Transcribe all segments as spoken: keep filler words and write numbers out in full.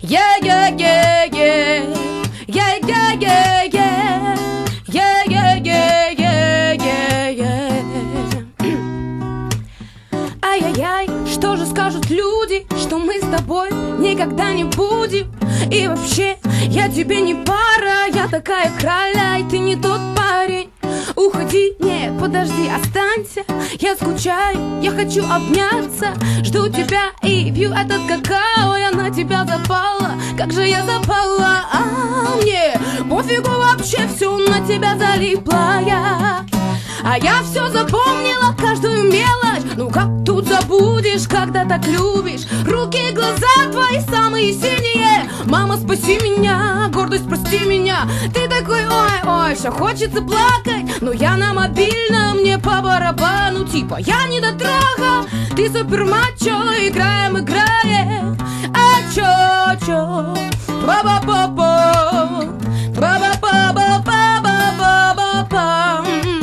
Yeah, yeah, yeah, yeah. Yeah, yeah, yeah, yeah. Yeah, yeah, yeah, yeah, yeah, yeah. Ай-яй-яй, что же скажут люди, что мы с тобой никогда не будем? И вообще, я тебе не пара, я такая краля, и ты не тот парень. Уходи, нет, подожди, останься. Я скучаю, я хочу обняться. Жду тебя и пью этот какао. Я на тебя запала, как же я запала. А мне пофигу вообще, все на тебя залипла я. А я все запомнила, каждую мелочь. Ну как тут забудешь, когда так любишь? Руки и глаза твои самые синие. Мама, спаси меня, гордость, прости меня. Ты такой, ой-ой, что хочется плакать. Но я на мобильном, мне по барабану. Типа, я не дотрога, ты супер мачо. Играем, играем. А чё, чё? Ба-ба-ба-ба. Ба-ба-ба-ба-ба-ба-ба-ба.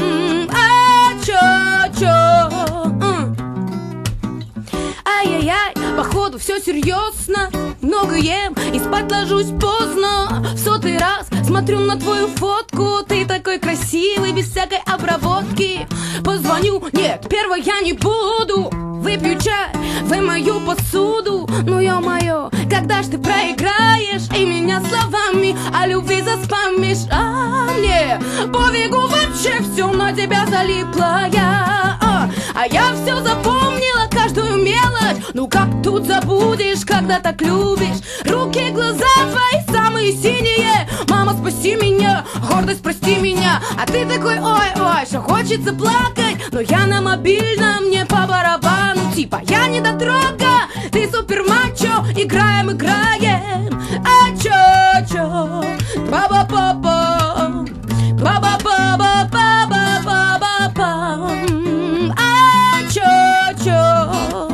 Ай-яй-яй, походу все серьезно. Много ем и спать ложусь поздно. В сотый раз смотрю на твою фотку. Ты такой красивый, без всякой обработки. Позвоню, нет, первой я не буду. Выпью чай, вымою посуду. Ну ё-моё, когда ж ты проиграешь и меня словами о любви заспамишь? А мне пофигу вообще, все на тебя залипла я. А, а я все запомнила, каждую мелочь. Ну как тут забудешь, когда так любишь? Руки, глаза твои самые синие. Мама, спаси меня, гордость, прости меня. А ты такой, ой-ой, что хочется плакать. Но я на мобильном, мне по барабану. Типа, я не дотрога, ты супер мачо. Играем, играем. А чё-чё? Ба-ба-ба-ба. Ба-ба-ба-ба-ба-ба-ба-ба. А чё-чё?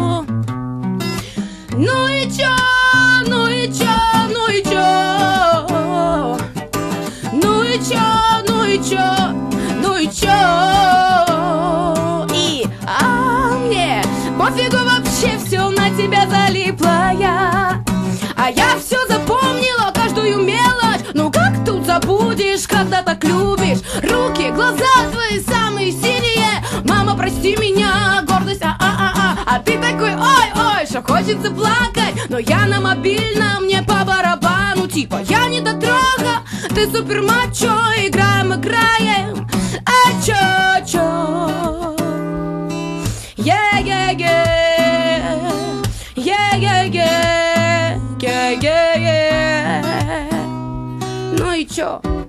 Ну и чё? Ну и чё? Ну и чё? Ну и чё? Ну и чё? Ну и чё? И а мне пофигу вообще, все на тебя залипла я. А я все запомнила, каждую мелочь. Ну как тут забудешь, когда так любишь? Руки, глаза твои самые синие. Мама, прости меня, гордость, а-а-а-а. А ты такой, ой-ой, что хочется плакать. Но я на мобильном, мне по барабану. Типа, я не дотрога, ты супер мачо. Играем, играем. А чё-чё? Yeah-yeah-yeah. Yeah-yeah-yeah. Yeah-yeah-yeah. Ну и чё?